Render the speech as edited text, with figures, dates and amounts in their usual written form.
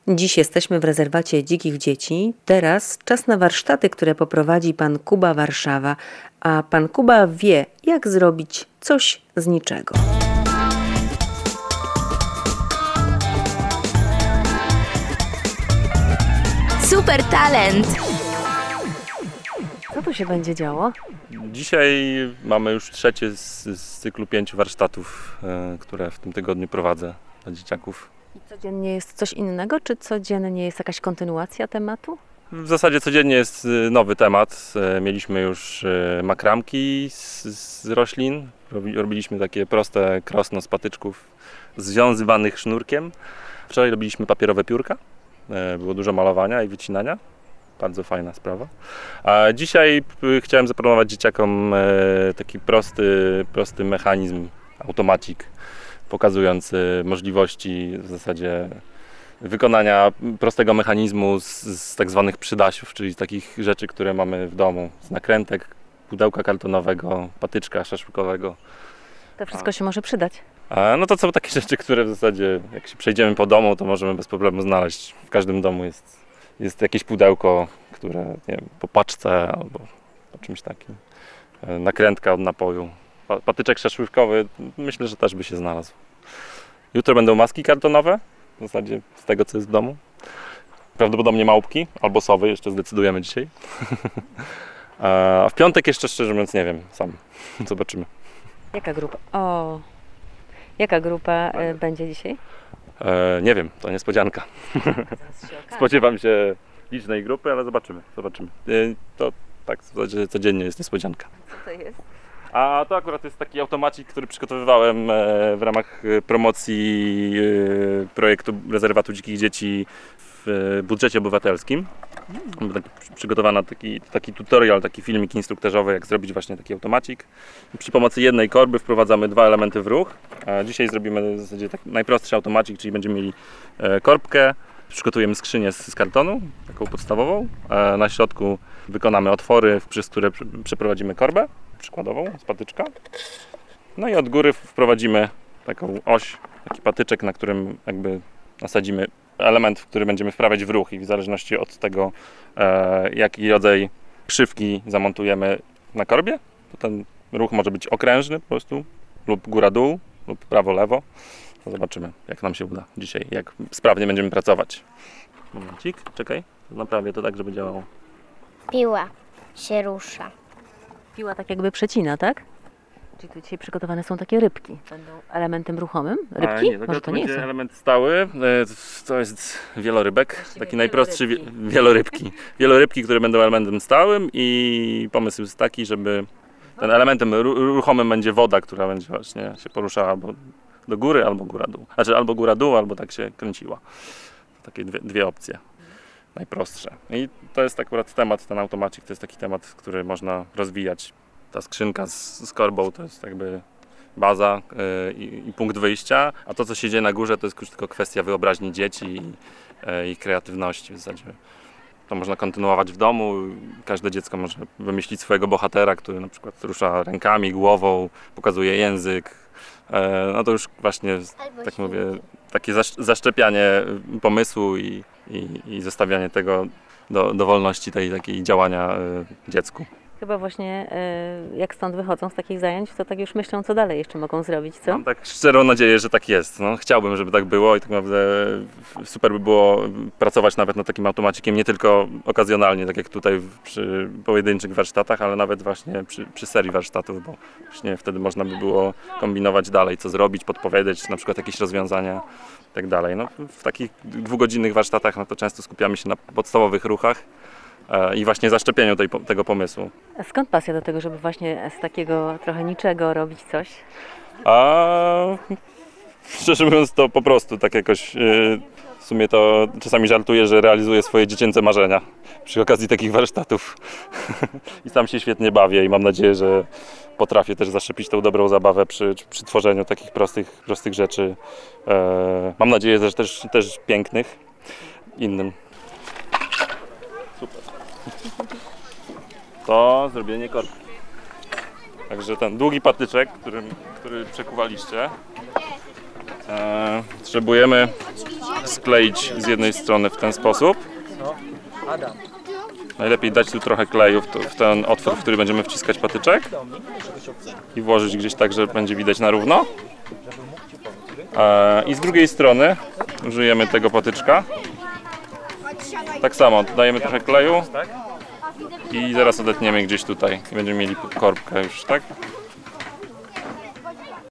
Dziś jesteśmy w rezerwacie dzikich dzieci. Teraz czas na warsztaty, które poprowadzi pan Kuba Warszawa. A pan Kuba wie, jak zrobić coś z niczego. Super talent! Co tu się będzie działo? Dzisiaj mamy już trzecie z cyklu 5 warsztatów, które w tym tygodniu prowadzę dla dzieciaków. I codziennie jest coś innego, czy codziennie jest jakaś kontynuacja tematu? W zasadzie codziennie jest nowy temat. Mieliśmy już makramki z roślin. Robiliśmy takie proste krosno z patyczków związywanych sznurkiem. Wczoraj robiliśmy papierowe piórka. Było dużo malowania i wycinania. Bardzo fajna sprawa. A dzisiaj chciałem zaproponować dzieciakom taki prosty mechanizm, automacik, pokazujący możliwości w zasadzie wykonania prostego mechanizmu z tak zwanych przydasiów, czyli takich rzeczy, które mamy w domu. Z nakrętek, pudełka kartonowego, patyczka szaszłykowego. To wszystko się może przydać. No to są takie rzeczy, które w zasadzie jak się przejdziemy po domu, to możemy bez problemu znaleźć. W każdym domu jest jakieś pudełko, które nie wiem, po paczce albo po czymś takim. Nakrętka od napoju. Patyczek szaszływkowy myślę, że też by się znalazł. Jutro będą maski kartonowe, w zasadzie z tego, co jest w domu. Prawdopodobnie małpki albo sowy, jeszcze zdecydujemy dzisiaj. A w piątek jeszcze szczerze mówiąc nie wiem, sam zobaczymy. Jaka grupa będzie dzisiaj? Nie wiem, to niespodzianka. Spodziewam się licznej grupy, ale zobaczymy. To tak w zasadzie codziennie jest niespodzianka. Co to jest? A to akurat jest taki automacik, który przygotowywałem w ramach promocji projektu Rezerwatu Dzikich Dzieci w budżecie obywatelskim. Przygotowano taki tutorial, taki filmik instruktażowy, jak zrobić właśnie taki automacik. Przy pomocy jednej korby wprowadzamy 2 elementy w ruch. A dzisiaj zrobimy w zasadzie tak najprostszy automacik, czyli będziemy mieli korbkę. Przygotujemy skrzynię z kartonu, taką podstawową. Na środku wykonamy otwory, przez które przeprowadzimy korbę przykładową z patyczka. No i od góry wprowadzimy taką oś, taki patyczek, na którym jakby nasadzimy element, w który będziemy wprawiać w ruch i w zależności od tego, jaki rodzaj krzywki zamontujemy na korbie, to ten ruch może być okrężny po prostu, lub góra-dół, lub prawo-lewo. To zobaczymy, jak nam się uda dzisiaj, jak sprawnie będziemy pracować. Momencik, czekaj, naprawię to tak, żeby działało. Piła się rusza. Piła tak jakby przecina, tak? Czyli tu dzisiaj przygotowane są takie rybki. Będą elementem ruchomym? Rybki? Nie, Może to nie będzie są? element stały. To jest wielorybek, taki najprostszy wielorybki. Wielorybki, które będą elementem stałym i pomysł jest taki, żeby ten elementem ruchomym będzie woda, która będzie właśnie się poruszała albo do góry, albo góra-dół. Znaczy albo góra-dół, albo tak się kręciła. Takie dwie opcje. Najprostsze. I to jest akurat temat, ten automacik, to jest taki temat, który można rozwijać. Ta skrzynka z korbą to jest jakby baza i punkt wyjścia, a to, co się dzieje na górze, to jest już tylko kwestia wyobraźni dzieci i kreatywności w zasadzie. To można kontynuować w domu, każde dziecko może wymyślić swojego bohatera, który na przykład rusza rękami, głową, pokazuje język. No to już właśnie, tak mówię, takie zaszczepianie pomysłu i zostawianie tego do wolności tej takiej działania dziecku. Chyba właśnie jak stąd wychodzą z takich zajęć, to tak już myślą, co dalej jeszcze mogą zrobić, co? Mam tak szczerą nadzieję, że tak jest. No, chciałbym, żeby tak było i tak naprawdę super by było pracować nawet nad takim automacikiem, nie tylko okazjonalnie, tak jak tutaj przy pojedynczych warsztatach, ale nawet właśnie przy serii warsztatów, bo właśnie wtedy można by było kombinować dalej, co zrobić, podpowiedzieć, na przykład jakieś rozwiązania i tak dalej. No, w takich 2-godzinnych warsztatach no, to często skupiamy się na podstawowych ruchach i właśnie zaszczepieniu tego pomysłu. A skąd pasja do tego, żeby właśnie z takiego trochę niczego robić coś? Szczerze mówiąc to po prostu tak jakoś w sumie to czasami żartuję, że realizuję swoje dziecięce marzenia przy okazji takich warsztatów i sam się świetnie bawię i mam nadzieję, że potrafię też zaszczepić tą dobrą zabawę przy tworzeniu takich prostych rzeczy. Mam nadzieję, że też pięknych innym. Super. To zrobienie korbki. Także ten długi patyczek, który przekuwaliście, Potrzebujemy skleić z jednej strony w ten sposób. Najlepiej dać tu trochę kleju w ten otwór, w który będziemy wciskać patyczek i włożyć gdzieś tak, że będzie widać na równo. I z drugiej strony użyjemy tego patyczka. Tak samo, dajemy trochę kleju i zaraz odetniemy gdzieś tutaj i będziemy mieli korbkę już, tak?